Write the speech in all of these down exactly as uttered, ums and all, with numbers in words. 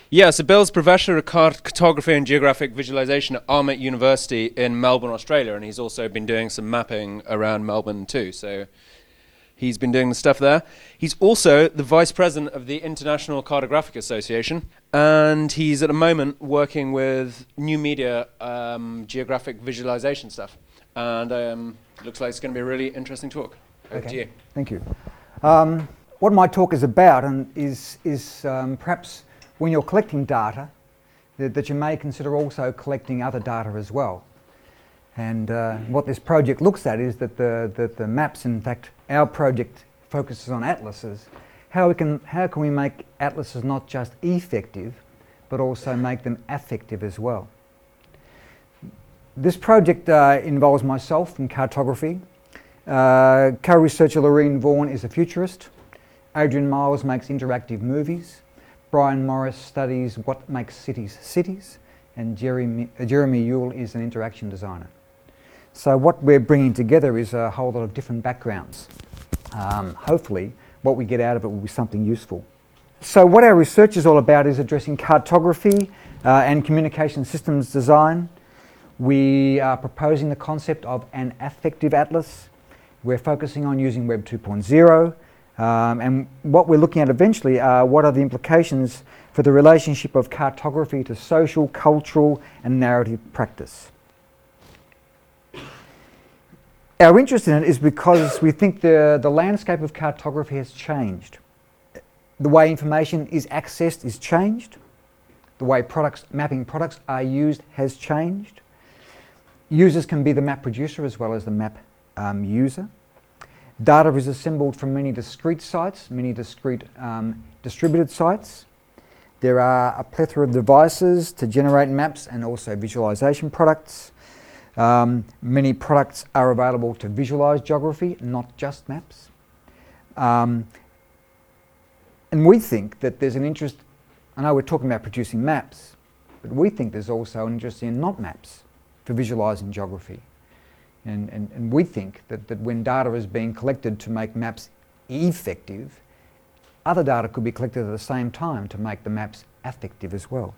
Yeah, so Bill's Professor of Cart- Cartography and Geographic Visualization at Armit University in Melbourne, Australia, and he's also been doing some mapping around Melbourne too, so he's been doing the stuff there. He's also the Vice President of the International Cartographic Association, and he's at the moment working with new media um, geographic visualization stuff. And um, looks like it's going to be a really interesting talk. Over okay. to you. Thank you. Um, what my talk is about and is, is um, perhaps when you're collecting data, that, that you may consider also collecting other data as well. And uh, what this project looks at is that the, that the maps, in fact, our project focuses on atlases. How, we can, how can we make atlases not just effective, but also make them affective as well? This project uh, involves myself in cartography. Uh, co-researcher Lorene Vaughan is a futurist. Adrian Miles makes interactive movies. Brian Morris studies what makes cities cities. And Jeremy, uh, Jeremy Yule is an interaction designer. So what we're bringing together is a whole lot of different backgrounds. Um, hopefully what we get out of it will be something useful. So what our research is all about is addressing cartography uh, and communication systems design. We are proposing the concept of an affective atlas. We're focusing on using Web two point oh, um, and what we're looking at eventually are what are the implications for the relationship of cartography to social, cultural and narrative practice. Our interest in it is because we think the, the landscape of cartography has changed. The way information is accessed is changed. The way products, mapping products are used has changed. Users can be the map producer as well as the map um, user. Data is assembled from many discrete sites, many discrete um, distributed sites. There are a plethora of devices to generate maps and also visualization products. Um, many products are available to visualize geography, not just maps. Um, and we think that there's an interest, I know we're talking about producing maps, but we think there's also an interest in not maps for visualizing geography. And, and, and we think that, that when data is being collected to make maps effective, other data could be collected at the same time to make the maps affective as well.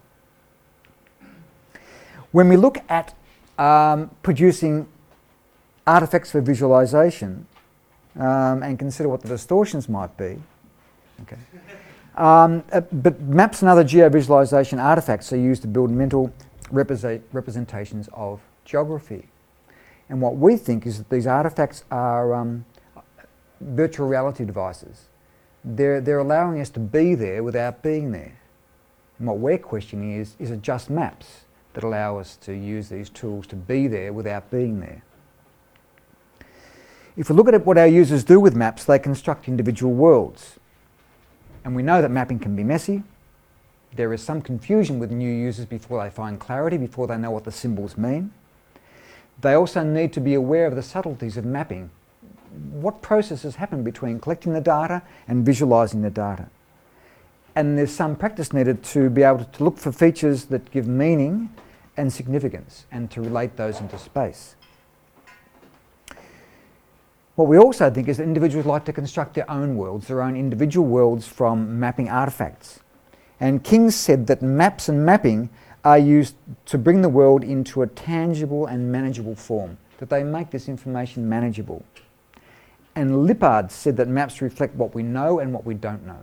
When we look at um, producing artifacts for visualization um, and consider what the distortions might be, okay. Um, uh, but maps and other geovisualization artifacts are used to build mental represent, representations of geography. And what we think is that these artifacts are um, virtual reality devices. They're, they're allowing us to be there without being there. And what we're questioning is, is it just maps that allow us to use these tools to be there without being there? If we look at what our users do with maps, they construct individual worlds. And we know that mapping can be messy. There is some confusion with new users before they find clarity, before they know what the symbols mean. They also need to be aware of the subtleties of mapping. What processes happen between collecting the data and visualizing the data? And there's some practice needed to be able to look for features that give meaning and significance and to relate those into space. What we also think is that individuals like to construct their own worlds, their own individual worlds from mapping artifacts. And King said that maps and mapping are used to bring the world into a tangible and manageable form, that they make this information manageable. And Lippard said that maps reflect what we know and what we don't know.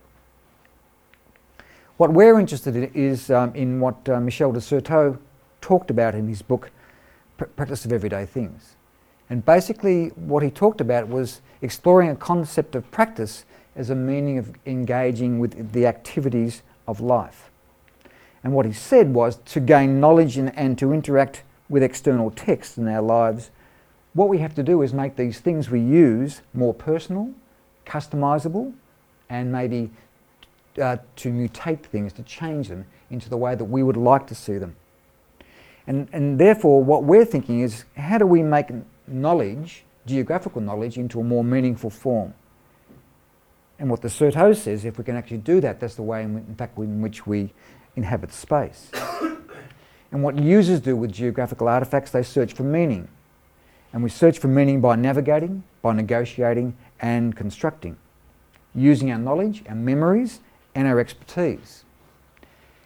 What we're interested in is um, in what uh, Michel de Certeau talked about in his book, Practice of Everyday Things. And basically what he talked about was exploring a concept of practice as a meaning of engaging with the activities of life. And what he said was to gain knowledge and, and to interact with external texts in our lives, what we have to do is make these things we use more personal, customizable, and maybe uh, to mutate things, to change them into the way that we would like to see them. And, and therefore what we're thinking is, how do we make knowledge, geographical knowledge, into a more meaningful form? And what the Certeau says, if we can actually do that, that's the way in, in fact in which we inhabit space. And what users do with geographical artifacts, they search for meaning. And we search for meaning by navigating, by negotiating and constructing, using our knowledge, our memories and our expertise.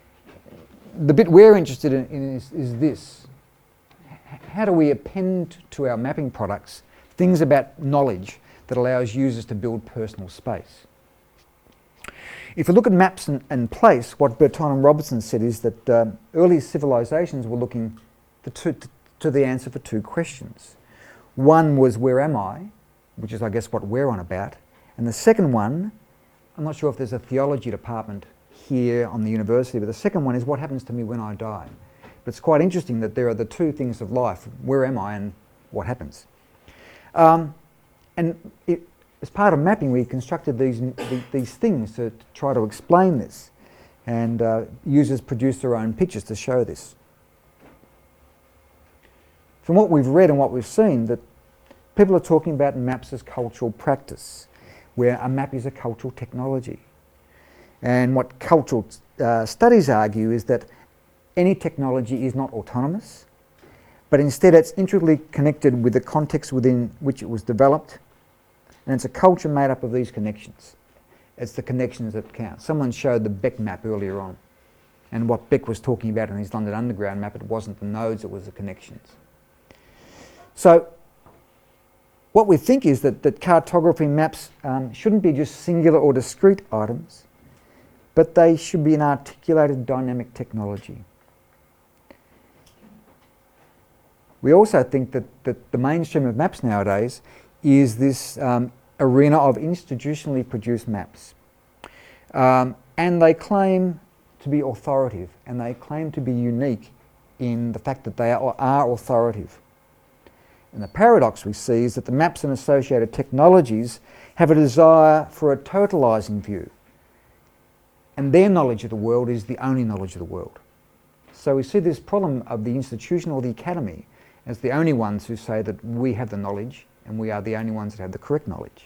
the bit we're interested in, in is, is this. H- how do we append to our mapping products things about knowledge that allows users to build personal space? If you look at maps and, and place, what Berton and Robertson said is that um, early civilizations were looking for two, to, to the answer for two questions. One was, where am I? Which is, I guess, what we're on about. And the second one, I'm not sure if there's a theology department here on the university, but the second one is, what happens to me when I die? But it's quite interesting that there are the two things of life, where am I and what happens? Um, and it, as part of mapping, we constructed these, the, these things to, to try to explain this. And uh, users produced their own pictures to show this. From what we've read and what we've seen, that people are talking about maps as cultural practice, where a map is a cultural technology. And what cultural uh, studies argue is that any technology is not autonomous, but instead it's intricately connected with the context within which it was developed, and it's a culture made up of these connections. It's the connections that count. Someone showed the Beck map earlier on, and what Beck was talking about in his London Underground map, it wasn't the nodes, it was the connections. So what we think is that, that cartography maps um, shouldn't be just singular or discrete items, but they should be an articulated dynamic technology. We also think that, that the mainstream of maps nowadays is this um, arena of institutionally produced maps. Um, and they claim to be authoritative, and they claim to be unique in the fact that they are, are authoritative. And the paradox we see is that the maps and associated technologies have a desire for a totalising view, and their knowledge of the world is the only knowledge of the world. So we see this problem of the institution or the academy as the only ones who say that we have the knowledge and we are the only ones that have the correct knowledge.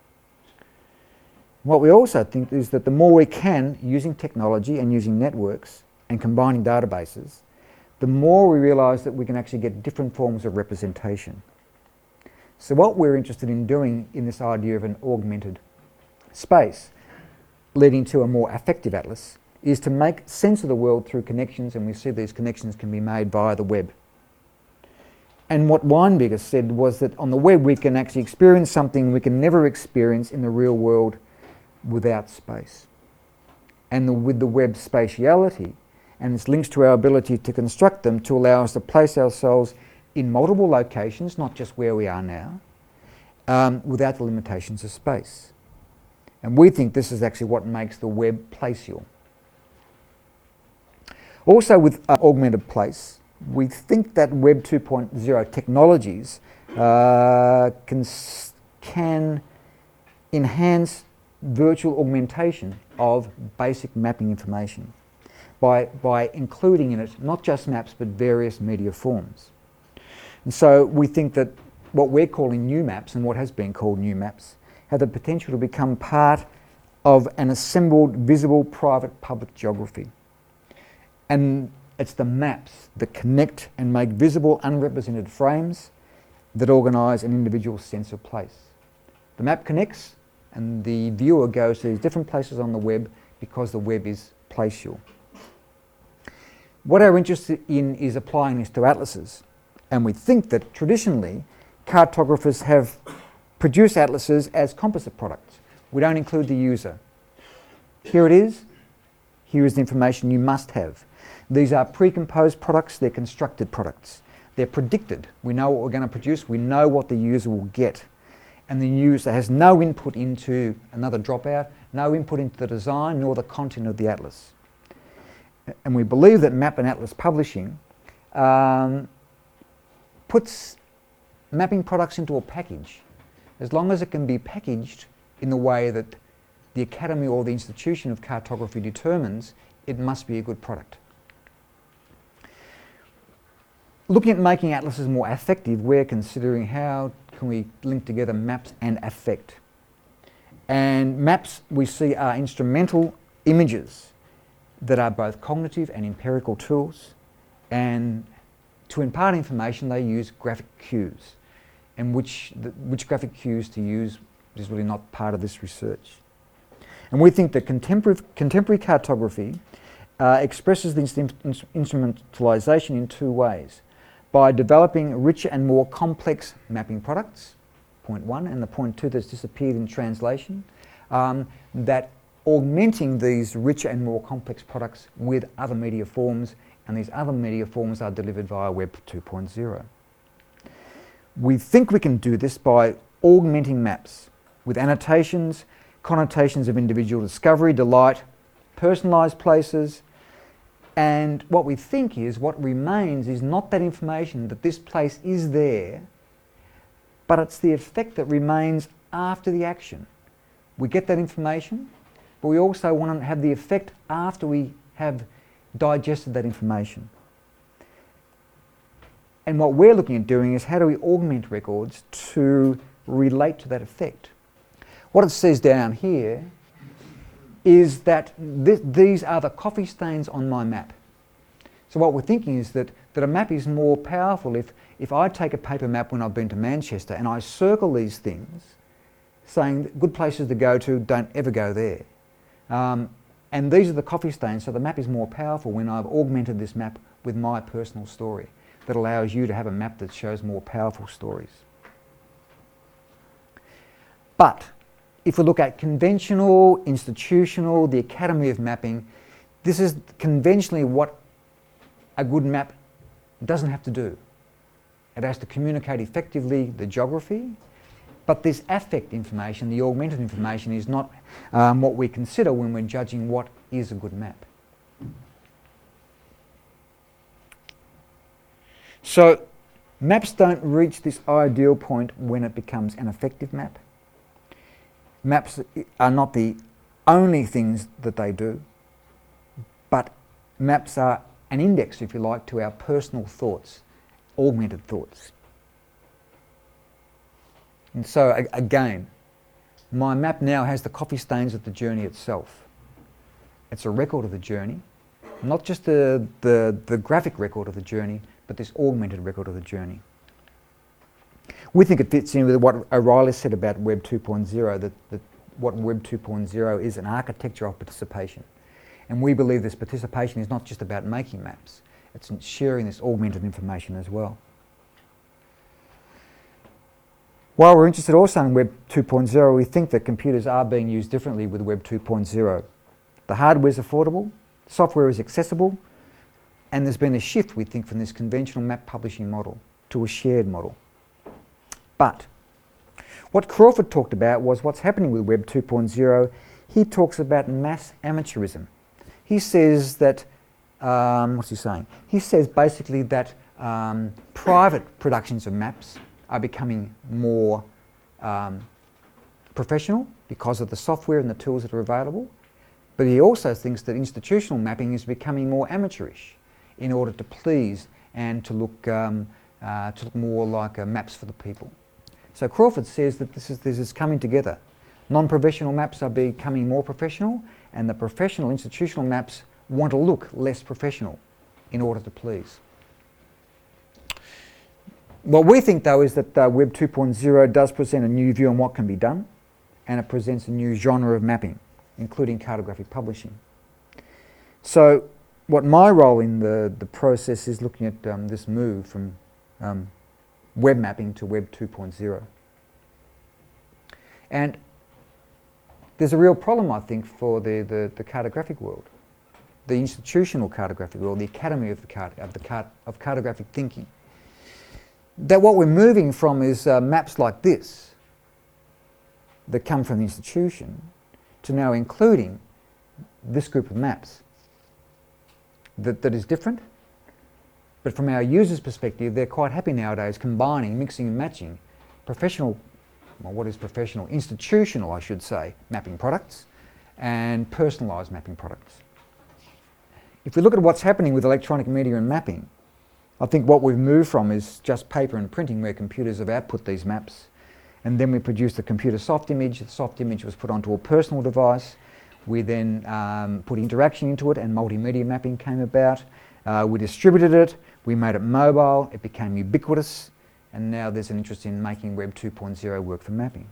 What we also think is that the more we can, using technology and using networks and combining databases, the more we realise that we can actually get different forms of representation. So what we're interested in doing in this idea of an augmented space, leading to a more affective atlas, is to make sense of the world through connections, and we see these connections can be made via the web. And what Weinberger said was that on the web we can actually experience something we can never experience in the real world without space. And the, with the web spatiality and its links to our ability to construct them to allow us to place ourselves in multiple locations, not just where we are now, um, without the limitations of space. And we think this is actually what makes the web placeal. Also with uh, augmented place, we think that Web two point oh technologies uh, can, can enhance virtual augmentation of basic mapping information by, by including in it not just maps but various media forms. And so we think that what we're calling new maps and what has been called new maps have the potential to become part of an assembled, visible, private, public geography. And it's the maps that connect and make visible unrepresented frames that organise an individual's sense of place. The map connects and the viewer goes to these different places on the web because the web is placeal. What we're interested in is applying this to atlases, and we think that traditionally cartographers have produced atlases as composite products. We don't include the user. Here it is, here is the information you must have. These are pre-composed products, they're constructed products. They're predicted. We know what we're going to produce, we know what the user will get. And the user has no input into another dropout, no input into the design nor the content of the atlas. And we believe that Map and Atlas Publishing um, puts mapping products into a package. As long as it can be packaged in the way that the academy or the institution of cartography determines, it must be a good product. Looking at making atlases more affective, we're considering how can we link together maps and affect. And maps we see are instrumental images that are both cognitive and empirical tools, and to impart information they use graphic cues, and which, the, which graphic cues to use is really not part of this research. And we think that contemporary, contemporary cartography uh, expresses this in- in- instrumentalization in two ways. By developing richer and more complex mapping products, point one, and the point two that's disappeared in translation, um, that augmenting these richer and more complex products with other media forms, and these other media forms are delivered via Web two point oh. We think we can do this by augmenting maps with annotations, connotations of individual discovery, delight, personalised places, and what we think is what remains is not that information that this place is there, but it's the effect that remains after the action. We get that information, but we also want to have the effect after we have digested that information. And what we're looking at doing is how do we augment records to relate to that effect. What it says down here is that th- these are the coffee stains on my map. So what we're thinking is that, that a map is more powerful if, if I take a paper map when I've been to Manchester and I circle these things saying good places to go to, don't ever go there. Um, and these are the coffee stains, so the map is more powerful when I've augmented this map with my personal story that allows you to have a map that shows more powerful stories. But if we look at conventional, institutional, the Academy of Mapping, this is conventionally what a good map doesn't have to do. It has to communicate effectively the geography, but this affect information, the augmented information, is not um, what we consider when we're judging what is a good map. So maps don't reach this ideal point when it becomes an effective map. Maps are not the only things that they do, but maps are an index, if you like, to our personal thoughts, augmented thoughts. And so a- again, my map now has the coffee stains of the journey itself. It's a record of the journey, not just the, the, the graphic record of the journey, but this augmented record of the journey. We think it fits in with what O'Reilly said about Web two point oh, that, that what Web two point oh is an architecture of participation. And we believe this participation is not just about making maps, it's sharing this augmented information as well. While we're interested also in Web two point oh, we think that computers are being used differently with Web two point oh. The hardware is affordable, software is accessible, and there's been a shift, we think, from this conventional map publishing model to a shared model. But what Crawford talked about was what's happening with Web two point oh. He talks about mass amateurism. He says that, um, what's he saying? He says basically that um, private productions of maps are becoming more um, professional because of the software and the tools that are available. But he also thinks that institutional mapping is becoming more amateurish in order to please and to look, um, uh, to look more like uh, maps for the people. So Crawford says that this is, this is coming together. Non-professional maps are becoming more professional, and the professional institutional maps want to look less professional in order to please. What we think, though, is that uh, Web two point oh does present a new view on what can be done, and it presents a new genre of mapping, including cartographic publishing. So what my role in the, the process is looking at um, this move from um, web mapping to Web two point oh. And there's a real problem, I think, for the, the, the cartographic world, the institutional cartographic world, the academy of, the cart, of, the cart, of cartographic thinking. That what we're moving from is uh, maps like this that come from the institution to now including this group of maps that, that is different, but from our users' perspective, they're quite happy nowadays combining, mixing and matching professional, well, what is professional? Institutional, I should say, mapping products and personalised mapping products. If we look at what's happening with electronic media and mapping, I think what we've moved from is just paper and printing, where computers have output these maps, and then we produced a computer soft image. The soft image was put onto a personal device. We then um, put interaction into it, and multimedia mapping came about. Uh, we distributed it, we made it mobile, it became ubiquitous, and now there's an interest in making Web two point oh work for mapping.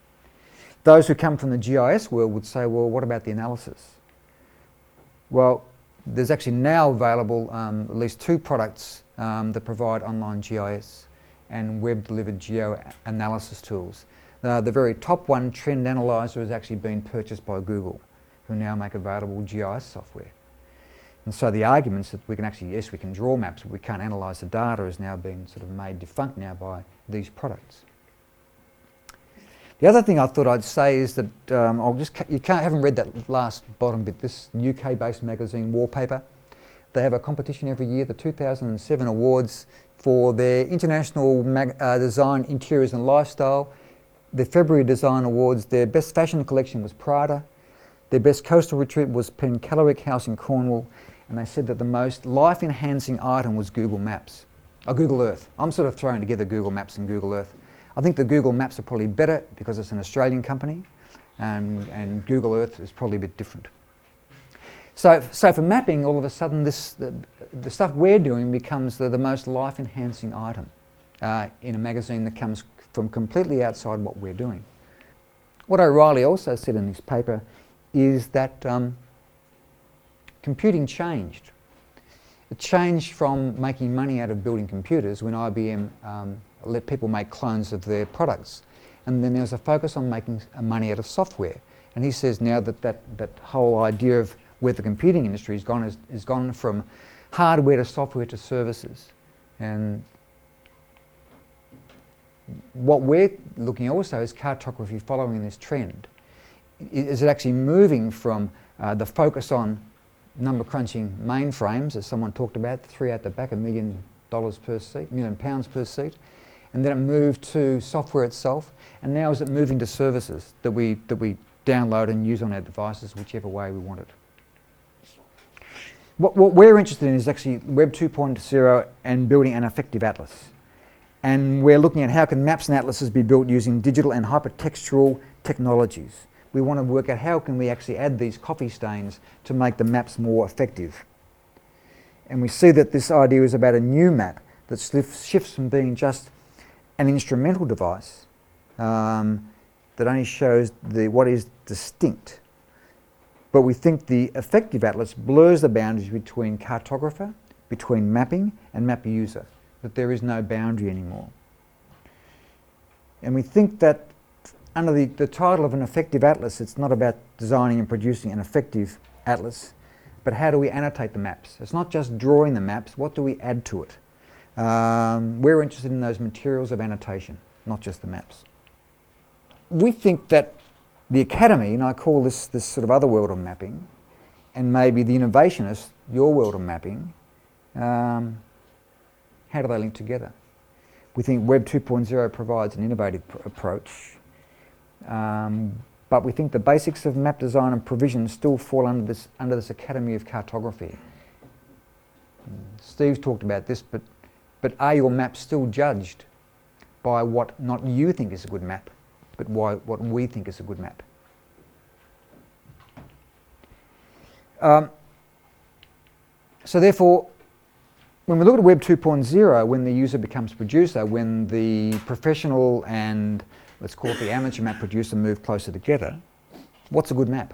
Those who come from the G I S world would say, well, what about the analysis? Well, there's actually now available um, at least two products um, that provide online G I S and web-delivered geo-analysis tools. Uh, the very top one, Trend Analyzer, has actually been purchased by Google, who now make available G I S software. And so the arguments that we can actually, yes, we can draw maps, but we can't analyse the data, has now been sort of made defunct now by these products. The other thing I thought I'd say is that um, I'll just, you can't, haven't read that last bottom bit, this U K-based magazine Wallpaper. They have a competition every year, the two thousand seven awards for their International Mag uh, Design, Interiors and Lifestyle. The February Design Awards, their best fashion collection was Prada. Their best coastal retreat was Penkelarick House in Cornwall. And they said that the most life-enhancing item was Google Maps, or Google Earth. I'm sort of throwing together Google Maps and Google Earth. I think the Google Maps are probably better because it's an Australian company, and, and Google Earth is probably a bit different. So, so for mapping, all of a sudden, this, the, the stuff we're doing becomes the, the most life-enhancing item uh, in a magazine that comes from completely outside what we're doing. What O'Reilly also said in this paper is that um, computing changed. It changed from making money out of building computers when I B M um, let people make clones of their products. And then there was a focus on making money out of software. And he says now that that, that whole idea of where the computing industry has gone is, is gone from hardware to software to services. And what we're looking also is cartography following this trend. Is it actually moving from uh, the focus on number crunching mainframes, as someone talked about, three out the back, a million dollars per seat, million pounds per seat, and then it moved to software itself, and now is it moving to services that we that we download and use on our devices, whichever way we want it. What, what we're interested in is actually Web two point oh and building an effective atlas. And we're looking at how can maps and atlases be built using digital and hypertextual technologies. We want to work out how can we actually add these coffee stains to make the maps more effective. And we see that this idea is about a new map that shifts from being just an instrumental device um, that only shows the, what is distinct. But we think the effective atlas blurs the boundaries between cartographer, between mapping and map user, that there is no boundary anymore. And we think that under the, the title of an effective atlas, it's not about designing and producing an effective atlas, but how do we annotate the maps? It's not just drawing the maps, what do we add to it? Um, we're interested in those materials of annotation, not just the maps. We think that the academy, and I call this this sort of other world of mapping, and maybe the innovationists, your world of mapping, um, how do they link together? We think Web two point oh provides an innovative pr- approach, um, but we think the basics of map design and provision still fall under this under this Academy of Cartography. Steve's talked about this, but but are your maps still judged by what not you think is a good map, but why, what we think is a good map? Um, so therefore, when we look at Web two point oh, when the user becomes producer, when the professional and let's call it the amateur map producer move closer together, what's a good map?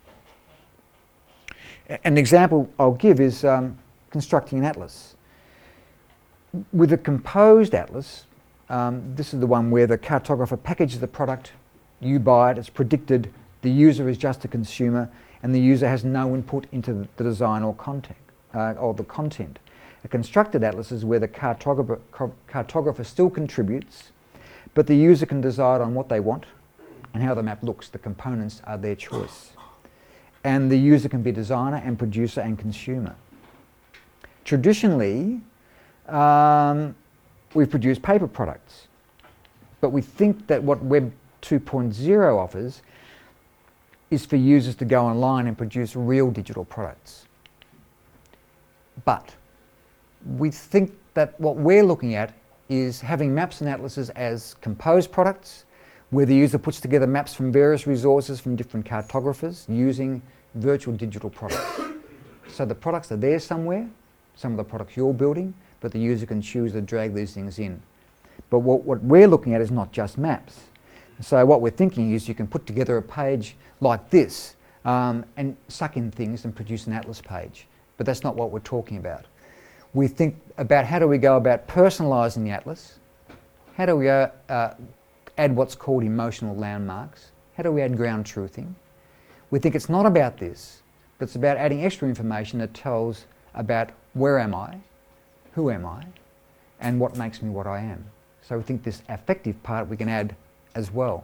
An example I'll give is um, constructing an atlas. With a composed atlas, um, this is the one where the cartographer packages the product, you buy it, it's predicted, the user is just a consumer, and the user has no input into the design or content, uh, or the content. A constructed atlas is where the cartographer, cartographer still contributes, but the user can decide on what they want and how the map looks. The components are their choice. And the user can be designer and producer and consumer. Traditionally, um, we've produced paper products, but we think that what Web two point oh offers is for users to go online and produce real digital products. But we think that what we're looking at is having maps and atlases as composed products, where the user puts together maps from various resources from different cartographers using virtual digital products. So the products are there somewhere, some of the products you're building, but the user can choose to drag these things in. But what, what we're looking at is not just maps. So what we're thinking is you can put together a page like this um, and suck in things and produce an atlas page. but that's not what we're talking about. We think about how do we go about personalising the atlas, how do we uh, uh, add what's called emotional landmarks, how do we add ground truthing. We think it's not about this, but it's about adding extra information that tells about where am I, who am I, and what makes me what I am. So we think this affective part we can add as well.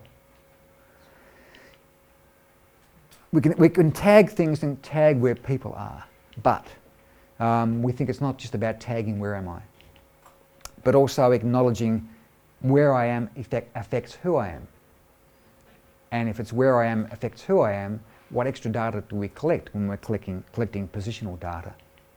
We can, we can tag things and tag where people are, but um, we think it's not just about tagging where am I, but also acknowledging where I am effect, affects who I am. And if it's where I am affects who I am, what extra data do we collect when we're collecting, collecting positional data?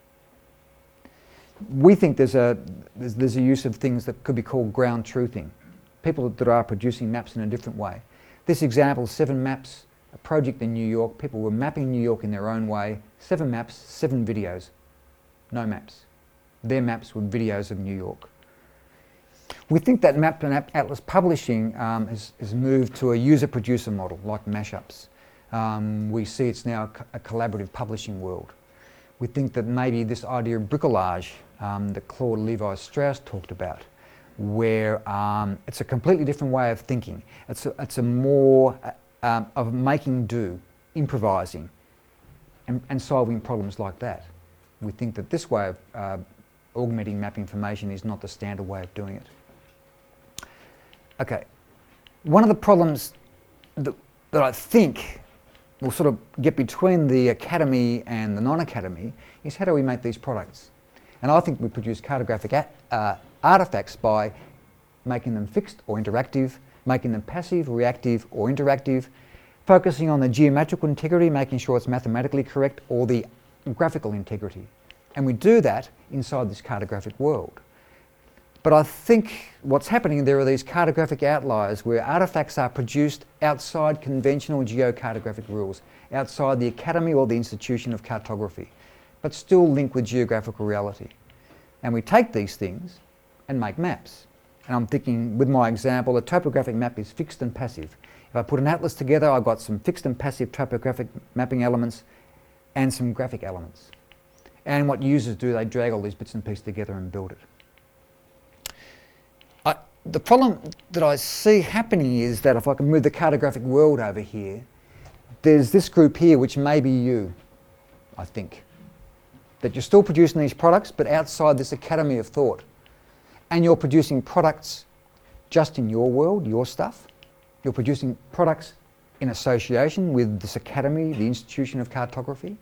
We think there's a, there's, there's a use of things that could be called ground truthing, people that are producing maps in a different way. This example, seven maps, a project in New York, people were mapping New York in their own way, seven maps, seven videos, no maps. Their maps were videos of New York. We think that Map and Atlas Publishing um, has, has moved to a user-producer model, like mashups. Um, we see it's now a, co a collaborative publishing world. We think that maybe this idea of bricolage um, that Claude Levi-Strauss talked about, where um, it's a completely different way of thinking. It's a, it's a more uh, um, of making do, improvising, and, and solving problems like that. We think that this way of uh, augmenting map information is not the standard way of doing it. Okay, one of the problems that, that I think will sort of get between the academy and the non-academy is how do we make these products? And I think we produce cartographic uh, artefacts by making them fixed or interactive, making them passive, reactive or interactive, focusing on the geometrical integrity, making sure it's mathematically correct, or the graphical integrity. And we do that inside this cartographic world. But I think what's happening, there are these cartographic outliers where artefacts are produced outside conventional geocartographic rules, outside the academy or the institution of cartography, but still linked with geographical reality. And we take these things and make maps. And I'm thinking, with my example, a topographic map is fixed and passive. If I put an atlas together, I've got some fixed and passive topographic mapping elements and some graphic elements. And what users do, they drag all these bits and pieces together and build it. I, the problem that I see happening is that if I can move the cartographic world over here, there's this group here which may be you, I think. That you're still producing these products, but outside this academy of thought. And you're producing products just in your world, your stuff. You're producing products in association with this academy, the institution of cartography.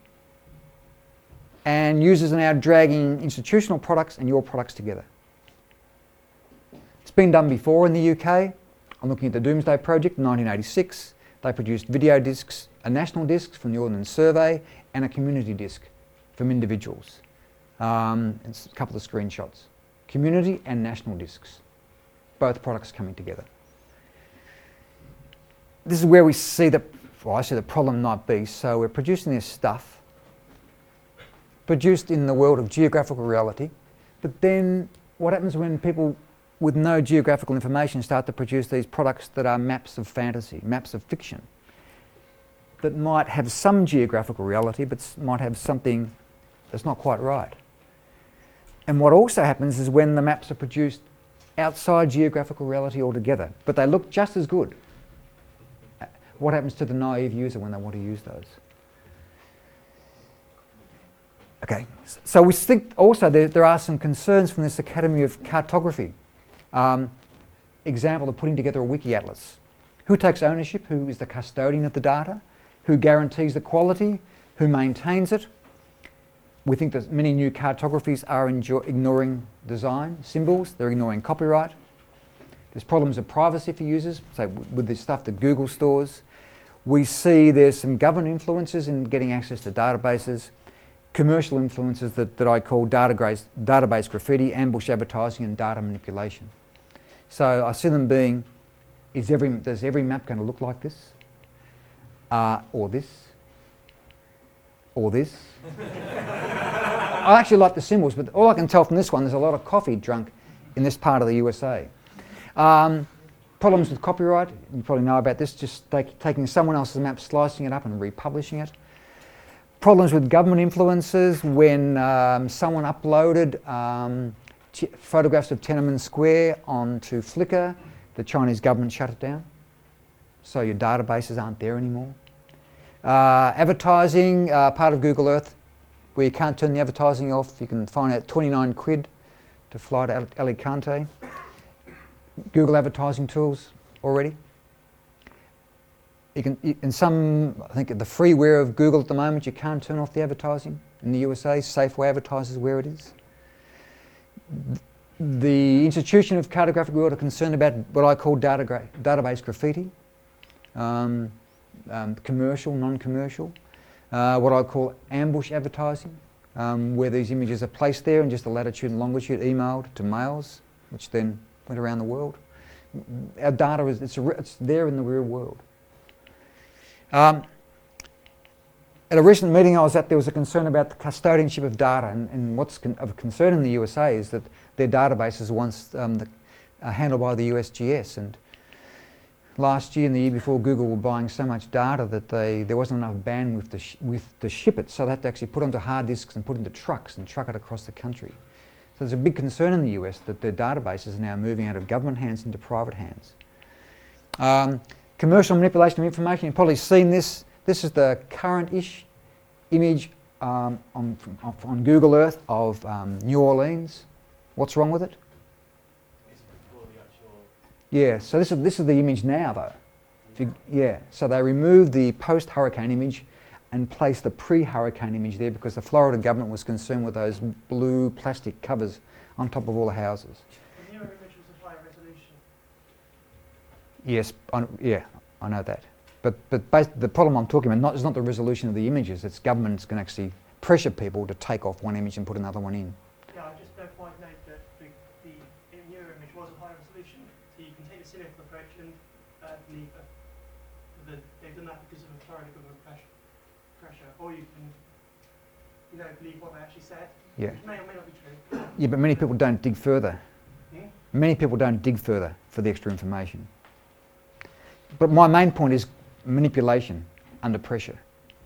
And users are now dragging institutional products and your products together. It's been done before in the U K. I'm looking at the Doomsday Project in nineteen eighty-six. They produced video discs, a national disc from the Ordnance Survey and a community disc from individuals. Um, it's a couple of screenshots. Community and national discs, both products coming together. This is where we see the, well, I see the problem might be. So we're producing this stuff, produced in the world of geographical reality, but then what happens when people with no geographical information start to produce these products that are maps of fantasy, maps of fiction, that might have some geographical reality but might have something that's not quite right. And what also happens is when the maps are produced outside geographical reality altogether, but they look just as good, what happens to the naive user when they want to use those? Okay, so we think also there, there are some concerns from this Academy of Cartography. Um, example of putting together a wiki atlas. Who takes ownership? Who is the custodian of the data? Who guarantees the quality? Who maintains it? We think that many new cartographies are ignoring design, symbols, they're ignoring copyright. There's problems of privacy for users, so with the stuff that Google stores. We see there's some government influences in getting access to databases, commercial influences that, that I call database, database graffiti, ambush advertising and data manipulation. So I see them being, is every, does every map going to look like this? Uh, or this? Or this? I actually like the symbols, but all I can tell from this one, there's a lot of coffee drunk in this part of the U S A. Um, problems with copyright, you probably know about this, just take, taking someone else's map, slicing it up and republishing it. problems with government influences when um, someone uploaded um, t- photographs of Tiananmen Square onto Flickr. The Chinese government shut it down, so your databases aren't there anymore. Uh, advertising, uh, part of Google Earth, where you can't turn the advertising off. You can find out twenty-nine quid to fly to Alicante. Google advertising tools already. You can, you, in some, I think the freeware of Google at the moment, you can't turn off the advertising. In the U S A, Safeway advertises where it is. The Institution of Cartographic World are concerned about what I call data gra- database graffiti, um, um, commercial, non-commercial, uh, what I call ambush advertising, um, where these images are placed there and just the latitude and longitude emailed to mails, which then went around the world. Our data is it's, a, it's there in the real world. Um, at a recent meeting I was at, there was a concern about the custodianship of data, and, and what's con- of concern in the U S A is that their databases were once um, the, uh, handled by the U S G S, and last year and the year before, Google were buying so much data that they there wasn't enough bandwidth to, sh- with, to ship it, so they had to actually put onto hard disks and put into trucks and truck it across the country. So there's a big concern in the U S that their databases are now moving out of government hands into private hands. Um, commercial manipulation of information, you've probably seen this. This is the current-ish image um, on, from, on Google Earth of um, New Orleans. What's wrong with it? Yeah, so this is, this is the image now though. If you, yeah, so they removed the post-hurricane image and placed the pre-hurricane image there because the Florida government was concerned with those blue plastic covers on top of all the houses. The newer image was a higher resolution. Yes, I, yeah, I know that. But but bas- the problem I'm talking about not, is not the resolution of the images, it's governments can actually pressure people to take off one image and put another one in. Yeah, I just don't quite note that the, the newer image was a higher resolution, so you can take a cynical approach and uh, believe that the, they've done that because of the Florida government pressure, pressure, or you can, you know, believe what they actually said, Yeah. which may or may not be true. Yeah, but many people don't dig further. Hmm? Many people don't dig further for the extra information. But my main point is manipulation under pressure.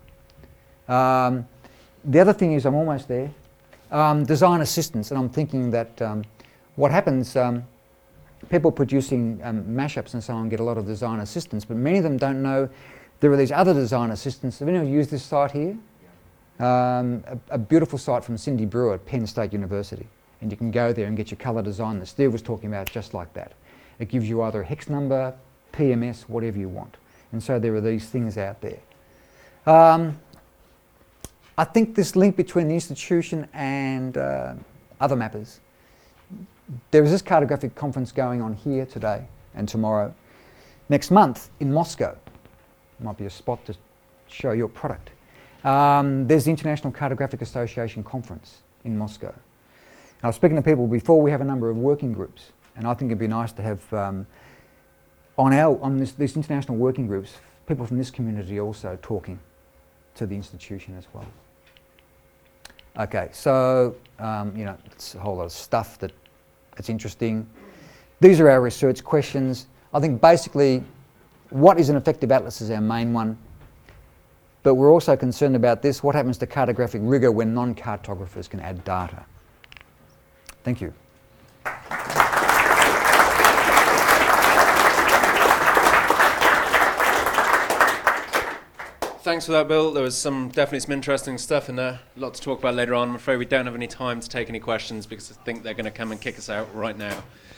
Um, the other thing is, I'm almost there, um, design assistance, and I'm thinking that um, what happens, um, people producing um, mashups and so on get a lot of design assistance, but many of them don't know there are these other design assistants. Have anyone used this site here? Um, a, a beautiful site from Cindy Brewer at Penn State University, and you can go there and get your colour design that Steve was talking about, just like that. It gives you either a hex number, P M S, whatever you want. And so there are these things out there. Um, I think this link between the institution and uh, other mappers. There is this cartographic conference going on here today and tomorrow. Next month in Moscow, might be a spot to show your product. Um, there's the International Cartographic Association conference in Moscow. I was speaking to people before. We have a number of working groups, and I think it'd be nice to have um, on our on this, these international working groups, people from this community also talking to the institution as well. Okay, so um, you know, it's a whole lot of stuff that it's interesting. These are our research questions. I think basically, what is an effective atlas is our main one. But we're also concerned about this: what happens to cartographic rigour when non-cartographers can add data? Thank you. Thanks for that, Bill. There was some definitely some interesting stuff in there. A lot to talk about later on. I'm afraid we don't have any time to take any questions because I think they're going to come and kick us out right now.